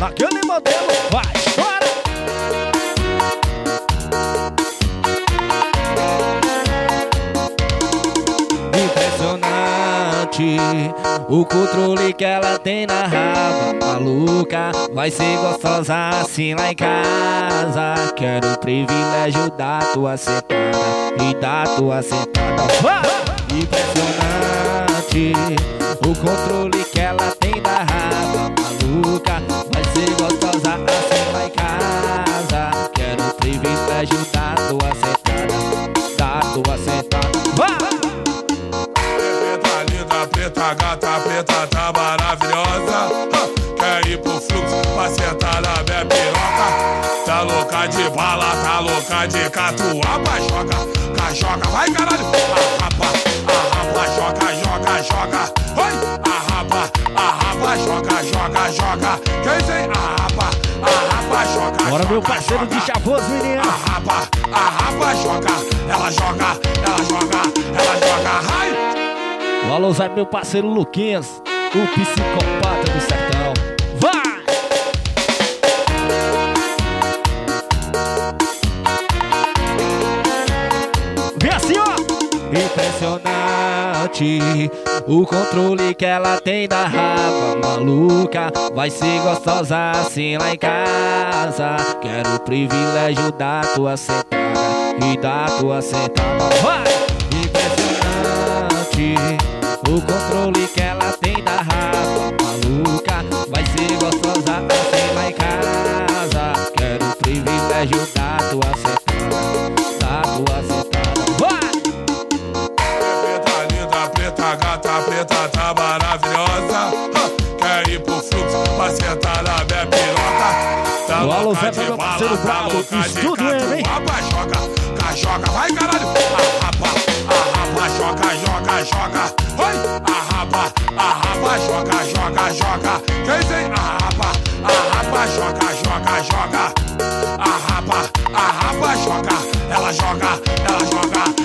Aquele modelo vai, bora! Impressionante o controle que ela tem na raba. Maluca, vai ser gostosa assim lá em casa. Quero o privilégio da tua sentada e da tua sentada. Impressionante o controle que ela tem na raba. Maluca, vai ser gostosa assim lá em casa. Quero o privilégio da tua sentada, da tua sentada. Preta, gata, preta, tá maravilhosa. Quer ir pro fluxo pra sentar na minha piroca. Tá louca de bala, tá louca de catuaba. Joga, vai caralho. Arrapa, joga. Oi, arrapa, joga. Quem tem arrapa, joga. Bora, meu parceiro de chavoso, menino. Arrapa, joga. Ela joga. Ai. O alô vai meu parceiro Luquinhas, o psicopata do sertão. Vai! Vem assim, ó! Impressionante o controle que ela tem da raba. Maluca, vai ser gostosa assim lá em casa. Quero o privilégio da tua sentada e da tua sentada. Vai! Impressionante o controle que ela tem da raba. Maluca, vai ser gostosa assim lá em casa. Quero o privilégio da tua sentada, da tua sentada. Vai! Preta linda, preta gata, preta tá maravilhosa. Quer ir pro fluxo pra sentar na minha piroca. Tá o alô louca Zé de meu bala, parceiro tá brabo, louca de estudo ele, hein? Joga, vai caralho. Arrapa, joga. Oi, arrapa, joga. Quem tem arrapa, joga. Arrapa, joga. Ela joga.